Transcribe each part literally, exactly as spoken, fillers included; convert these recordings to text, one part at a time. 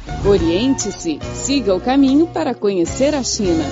Oriente-se, siga o caminho para conhecer a China.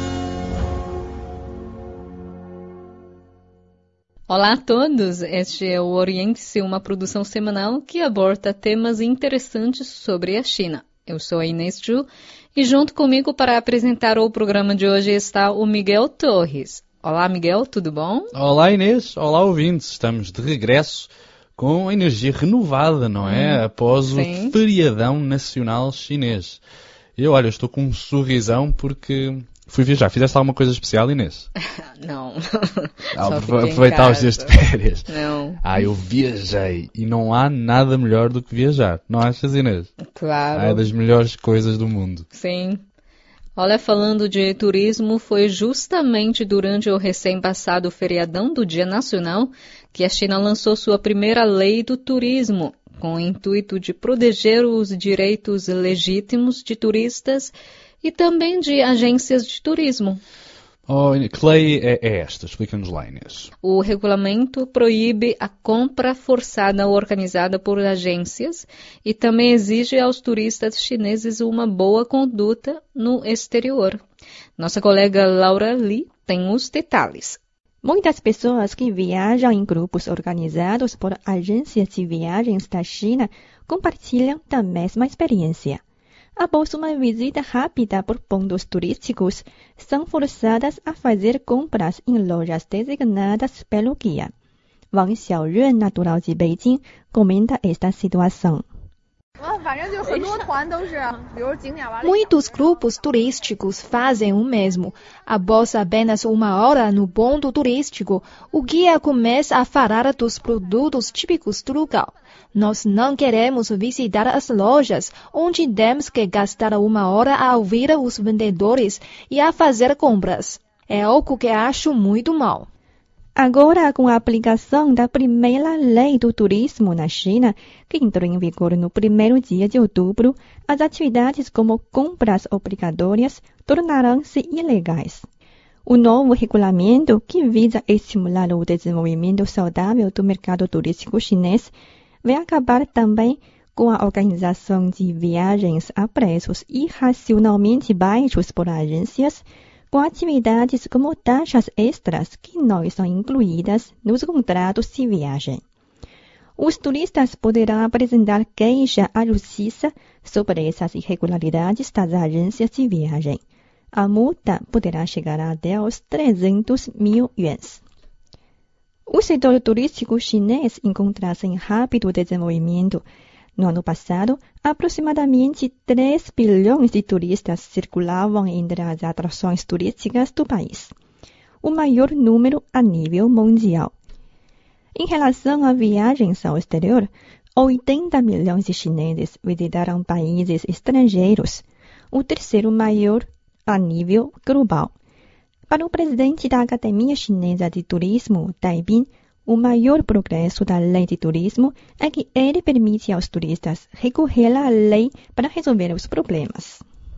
Olá a todos, este é o Oriente-se, uma produção semanal que aborda temas interessantes sobre a China. Eu sou a Inês Ju e junto comigo para apresentar o programa de hoje está o Miguel Torres. Olá Miguel, tudo bom? Olá Inês, olá ouvintes, estamos de regresso com energia renovada, não é? Hum, Após sim. o feriadão nacional chinês. Eu, olha, estou com um sorrisão porque fui viajar. Fizeste alguma coisa especial, Inês? Não. Ah, aproveitar os dias de férias. Não. Ah, eu viajei e não há nada melhor do que viajar. Não achas, Inês? Claro. Ah, é das melhores coisas do mundo. Sim. Olha, falando de turismo, foi justamente durante o recém-passado feriadão do Dia Nacional que a China lançou sua primeira lei do turismo, com o intuito de proteger os direitos legítimos de turistas e também de agências de turismo. Oh, que lei é, é esta? Explica-nos lá, Inês. O regulamento proíbe a compra forçada organizada por agências e também exige aos turistas chineses uma boa conduta no exterior. Nossa colega Laura Li tem os detalhes. Muitas pessoas que viajam em grupos organizados por agências de viagens da China compartilham da mesma experiência. Após uma visita rápida por pontos turísticos, são forçadas a fazer compras em lojas designadas pelo guia. Wang Xiaoren, natural de Beijing, comenta esta situação. Muitos grupos turísticos fazem o mesmo. Após apenas uma hora no ponto turístico, o guia começa a falar dos produtos típicos do lugar. Nós não queremos visitar as lojas, onde temos que gastar uma hora a ouvir os vendedores e a fazer compras. É algo que acho muito mal. Agora, com a aplicação da primeira lei do turismo na China, que entrou em vigor no primeiro dia de outubro, as atividades como compras obrigatórias tornarão-se ilegais. O novo regulamento, que visa estimular o desenvolvimento saudável do mercado turístico chinês, vai acabar também com a organização de viagens a preços irracionalmente baixos por agências, com atividades como taxas extras que não são incluídas nos contratos de viagem. Os turistas poderão apresentar queixa à justiça sobre essas irregularidades das agências de viagem. A multa poderá chegar até aos trezentos mil yuans. O setor turístico chinês encontra-se em rápido desenvolvimento. No ano passado, aproximadamente três bilhões de turistas circulavam entre as atrações turísticas do país, o maior número a nível mundial. Em relação a viagens ao exterior, oitenta milhões de chineses visitaram países estrangeiros, o terceiro maior a nível global. Para o presidente da Academia Chinesa de Turismo, Dai Bin, o maior progresso da lei de turismo é que ele permite aos turistas recorrer à lei para resolver os problemas.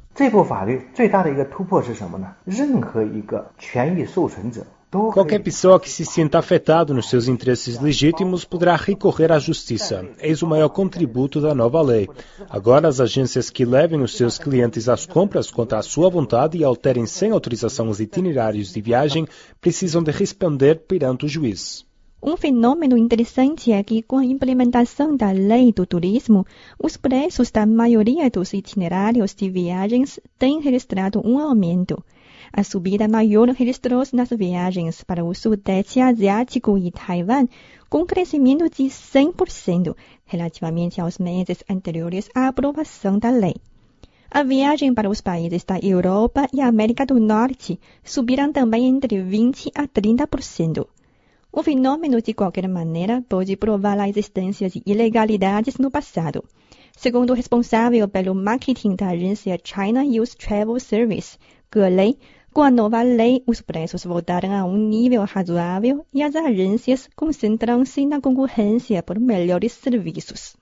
Qualquer pessoa que se sinta afetada nos seus interesses legítimos poderá recorrer à justiça. Eis o maior contributo da nova lei. Agora, as agências que levem os seus clientes às compras contra a sua vontade e alterem sem autorização os itinerários de viagem precisam de responder perante o juiz. Um fenômeno interessante é que, com a implementação da lei do turismo, os preços da maioria dos itinerários de viagens têm registrado um aumento. A subida maior registrou-se nas viagens para o Sudeste Asiático e Taiwan, com crescimento de cem por cento relativamente aos meses anteriores à aprovação da lei. A viagem para os países da Europa e América do Norte subiram também entre vinte a trinta por cento. O fenômeno, de qualquer maneira, pode provar a existência de ilegalidades no passado. Segundo o responsável pelo marketing da agência China Youth Travel Service, Ge Lei, com a nova lei, os preços voltaram a um nível razoável e as agências concentram-se na concorrência por melhores serviços.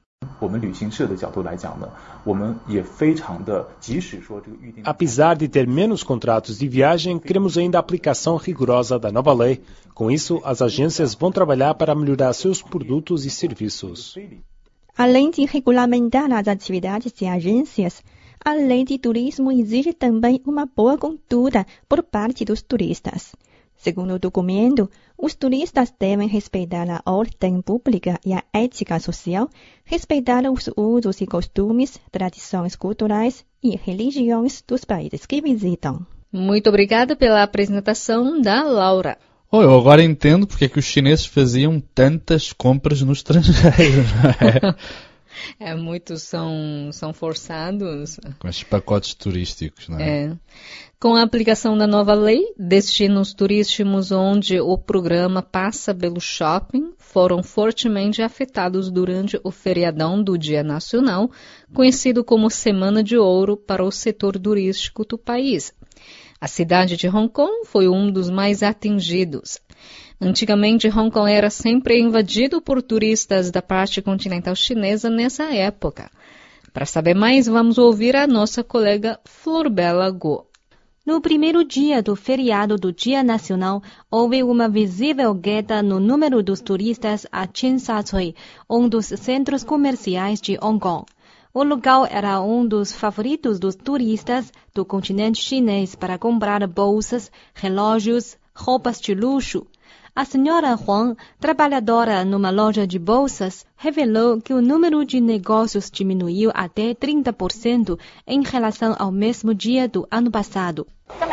Apesar de ter menos contratos de viagem, queremos ainda a aplicação rigorosa da nova lei. Com isso, as agências vão trabalhar para melhorar seus produtos e serviços. Além de regulamentar as atividades de agências, A lei de turismo exige também uma boa conduta por parte dos turistas. Segundo o documento, os turistas devem respeitar a ordem pública e a ética social, respeitar os usos e costumes, tradições culturais e religiões dos países que visitam. Muito obrigada pela apresentação da Laura. Oh, eu agora entendo porque é que os chineses faziam tantas compras no estrangeiro, não é? É, muitos são, são forçados. Com esses pacotes turísticos, não é? É. Com a aplicação da nova lei, destinos turísticos onde o programa passa pelo shopping foram fortemente afetados durante o feriadão do Dia Nacional, conhecido como Semana de Ouro para o setor turístico do país. A cidade de Hong Kong foi um dos mais atingidos. Antigamente, Hong Kong era sempre invadido por turistas da parte continental chinesa nessa época. Para saber mais, vamos ouvir a nossa colega Florbela Guo. No primeiro dia do feriado do Dia Nacional, houve uma visível queda no número dos turistas a Tsim Sha Tsui, um dos centros comerciais de Hong Kong. O local era um dos favoritos dos turistas do continente chinês para comprar bolsas, relógios, roupas de luxo. A senhora Huang, trabalhadora numa loja de bolsas, revelou que o número de negócios diminuiu até trinta por cento em relação ao mesmo dia do ano passado.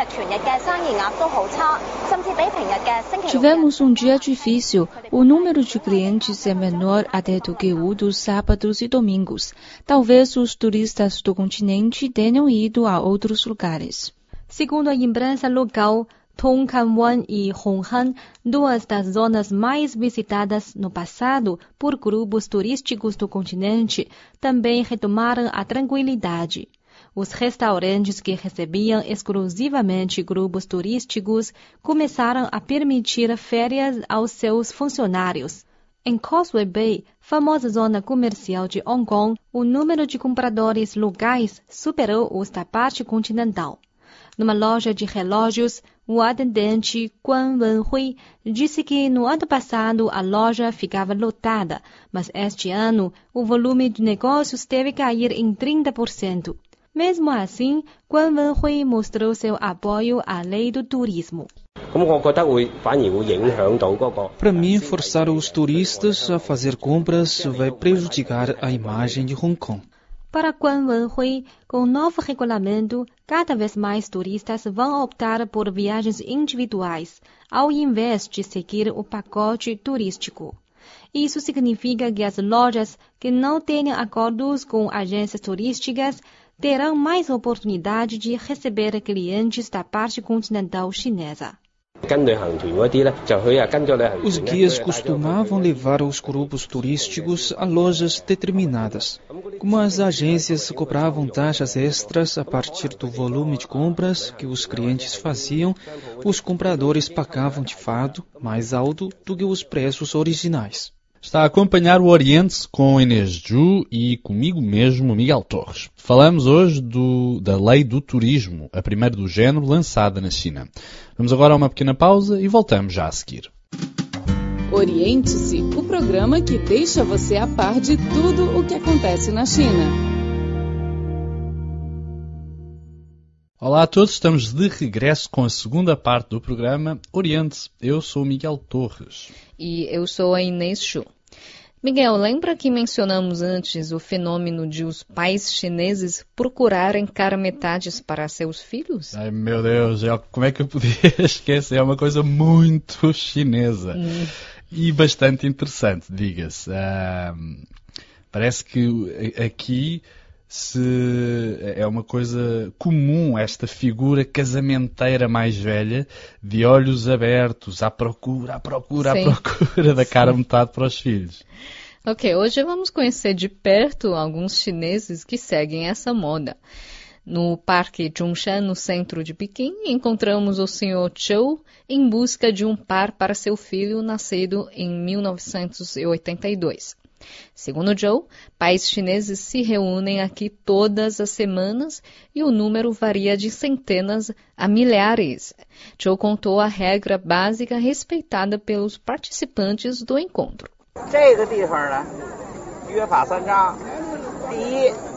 Tivemos um dia difícil. O número de clientes é menor até do que o dos sábados e domingos. Talvez os turistas do continente tenham ido a outros lugares. Segundo a imprensa local, Tung Kam Wan e Hong Han, duas das zonas mais visitadas no passado por grupos turísticos do continente, também retomaram a tranquilidade. Os restaurantes que recebiam exclusivamente grupos turísticos começaram a permitir férias aos seus funcionários. Em Causeway Bay, famosa zona comercial de Hong Kong, o número de compradores locais superou os da parte continental. Numa loja de relógios, o atendente Guan Wenhui disse que no ano passado a loja ficava lotada, mas este ano o volume de negócios deve cair em trinta por cento. Mesmo assim, Guan Wenhui mostrou seu apoio à lei do turismo. Para mim, forçar os turistas a fazer compras vai prejudicar a imagem de Hong Kong. Para Guan Wenhui, com o novo regulamento, cada vez mais turistas vão optar por viagens individuais, ao invés de seguir o pacote turístico. Isso significa que as lojas que não têm acordos com agências turísticas terão mais oportunidade de receber clientes da parte continental chinesa. Os guias costumavam levar os grupos turísticos a lojas determinadas. Como as agências cobravam taxas extras a partir do volume de compras que os clientes faziam, os compradores pagavam de fato mais alto do que os preços originais. Está a acompanhar o Oriente com Inês Zhu e comigo mesmo, Miguel Torres. Falamos hoje do, da Lei do Turismo, a primeira do género lançada na China. Vamos agora a uma pequena pausa e voltamos já a seguir. Oriente-se, o programa que deixa você a par de tudo o que acontece na China. Olá a todos, estamos de regresso com a segunda parte do programa Oriente. Eu sou o Miguel Torres. E eu sou a Inês Zhu. Miguel, lembra que mencionamos antes o fenômeno de os pais chineses procurarem cara-metades para seus filhos? Ai, meu Deus, como é que eu podia esquecer? É uma coisa muito chinesa. Hum. E bastante interessante, diga-se. Uh, parece que aqui se é uma coisa comum esta figura casamenteira mais velha, de olhos abertos, à procura, à procura, Sim. à procura da cara-metade para os filhos. Ok, hoje vamos conhecer de perto alguns chineses que seguem essa moda. No Parque Zhongshan, no centro de Pequim, encontramos o senhor Zhou em busca de um par para seu filho nascido em mil novecentos e oitenta e dois. Segundo Zhou, pais chineses se reúnem aqui todas as semanas e o número varia de centenas a milhares. Zhou contou a regra básica respeitada pelos participantes do encontro.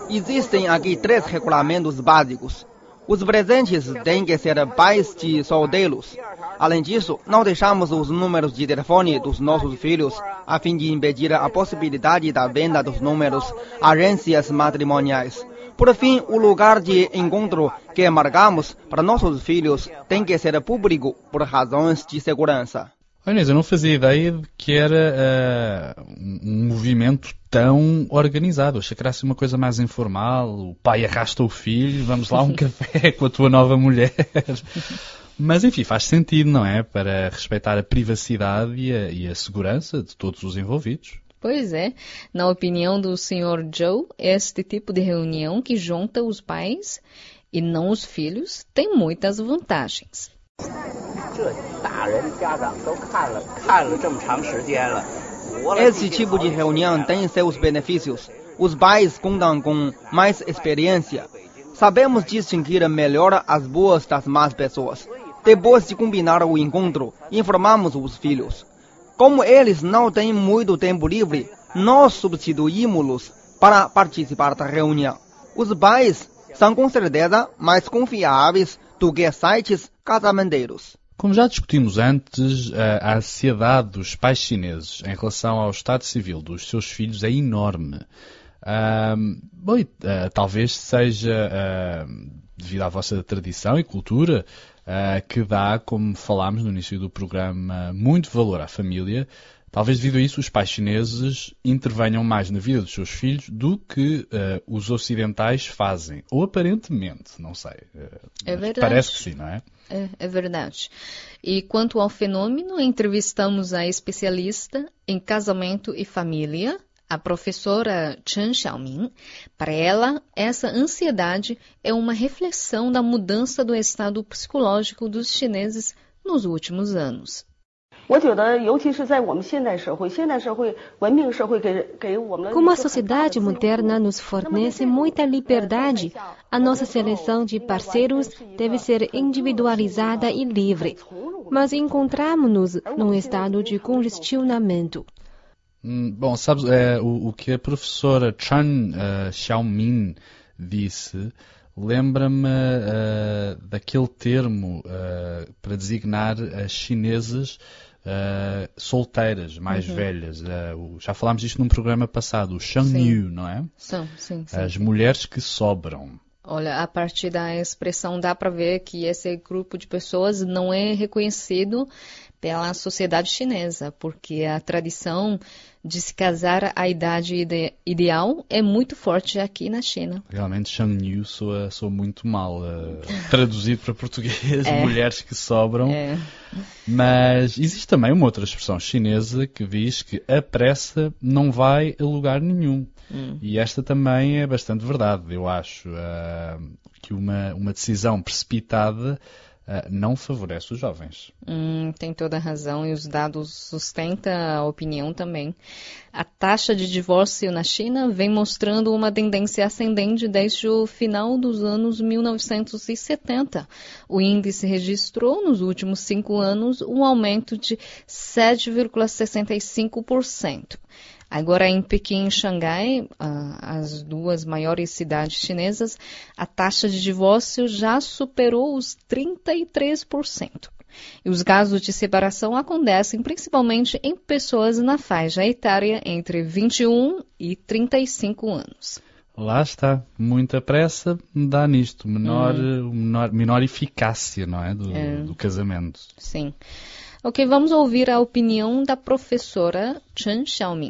Existem aqui três regulamentos básicos. Os presentes têm que ser pais de solteiros. Além disso, não deixamos os números de telefone dos nossos filhos, a fim de impedir a possibilidade da venda dos números a agências matrimoniais. Por fim, o lugar de encontro que marcamos para nossos filhos tem que ser público por razões de segurança. Inês, eu não fazia ideia de que era uh, um movimento tão organizado. Achei que era assim uma coisa mais informal. O pai arrasta o filho, vamos lá um café com a tua nova mulher. Mas, enfim, faz sentido, não é? Para respeitar a privacidade e a, e a segurança de todos os envolvidos. Pois é. Na opinião do senhor Joe, este tipo de reunião que junta os pais e não os filhos tem muitas vantagens. Esse tipo de reunião tem seus benefícios. Os pais contam com mais experiência. Sabemos distinguir melhor as boas das más pessoas. Depois de combinar o encontro, informamos os filhos. Como eles não têm muito tempo livre, nós substituímos-los para participar da reunião. Os pais são com certeza mais confiáveis do que sites casamenteiros. Como já discutimos antes, a ansiedade dos pais chineses em relação ao estado civil dos seus filhos é enorme. Uh, bom, uh, talvez seja uh, devido à vossa tradição e cultura uh, que dá, como falámos no início do programa, muito valor à família. Talvez devido a isso os pais chineses intervenham mais na vida dos seus filhos do que uh, os ocidentais fazem. Ou aparentemente, não sei. Uh, é verdade. Parece que sim, não é? É, é verdade. E quanto ao fenômeno, entrevistamos a especialista em casamento e família, a professora Chen Xiaoming. Para ela, essa ansiedade é uma reflexão da mudança do estado psicológico dos chineses nos últimos anos. Como a sociedade moderna nos fornece muita liberdade, a nossa seleção de parceiros deve ser individualizada e livre. Mas encontramos-nos num estado de congestionamento. Hum, bom, sabes, é, o, o que a professora Chen uh, Xiaoming disse lembra-me uh, daquele termo uh, para designar as chinesas Uh, solteiras, mais uhum. velhas. Uh, o, já falámos disto num programa passado, o Shangniu, não é? São, sim, sim. As sim. mulheres que sobram. Olha, a partir da expressão dá para ver que esse grupo de pessoas não é reconhecido pela sociedade chinesa, porque a tradição de se casar à idade ide- ideal é muito forte aqui na China. Realmente, Shangniu soa, soa muito mal uh, traduzido para português, é. Mulheres que sobram. É. Mas existe também uma outra expressão chinesa que diz que a pressa não vai a lugar nenhum. Hum. E esta também é bastante verdade, eu acho, uh, que uma, uma decisão precipitada Uh, não favorece os jovens. Hum, tem toda a razão e os dados sustentam a opinião também. A taxa de divórcio na China vem mostrando uma tendência ascendente desde o final dos anos mil novecentos e setenta. O índice registrou nos últimos cinco anos um aumento de sete vírgula sessenta e cinco por cento. Agora, em Pequim e Xangai, as duas maiores cidades chinesas, a taxa de divórcio já superou os trinta e três por cento. E os casos de separação acontecem principalmente em pessoas na faixa etária entre vinte e um e trinta e cinco anos. Lá está, muita pressa dá nisto, menor, hum. menor, menor eficácia, não é, do, é, do casamento. Sim. Ok, vamos ouvir a opinião da professora Chen Xiaoming.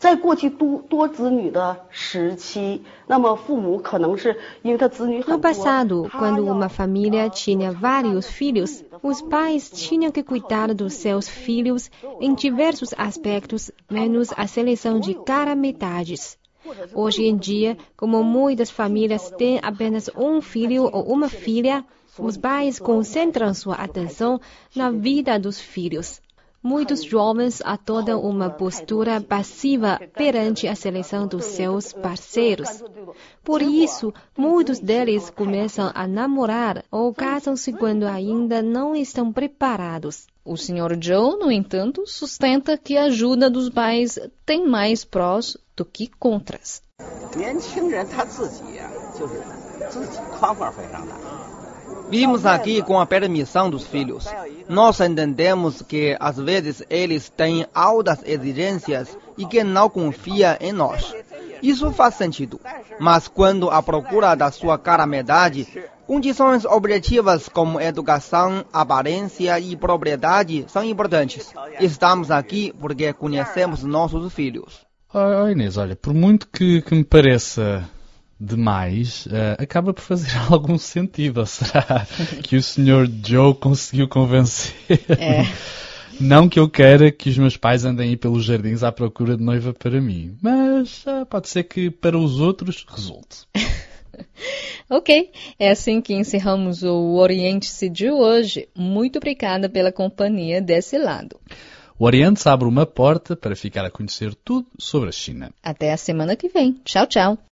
No passado, quando uma família tinha vários filhos, os pais tinham que cuidar dos seus filhos em diversos aspectos, menos a seleção de calamidades. Hoje em dia, como muitas famílias têm apenas um filho ou uma filha, os pais concentram sua atenção na vida dos filhos. Muitos jovens adotam uma postura passiva perante a seleção dos seus parceiros. Por isso, muitos deles começam a namorar ou casam-se quando ainda não estão preparados. O senhor Joe, no entanto, sustenta que a ajuda dos pais tem mais prós do que contras. Vimos aqui com a permissão dos filhos. Nós entendemos que às vezes eles têm altas exigências e que não confiam em nós. Isso faz sentido. Mas quando a procura da sua calamidade, condições objetivas como educação, aparência e propriedade são importantes. Estamos aqui porque conhecemos nossos filhos. Oh, Inês, olha, por muito que, que me pareça demais, uh, acaba por fazer algum sentido. Ou será que o senhor Joe conseguiu convencer? É. Não que eu queira que os meus pais andem aí pelos jardins à procura de noiva para mim, mas uh, pode ser que para os outros resulte. Ok, é assim que encerramos o Oriente-se de hoje. Muito obrigada pela companhia desse lado. O Oriente abre uma porta para ficar a conhecer tudo sobre a China. Até a semana que vem. Tchau, tchau.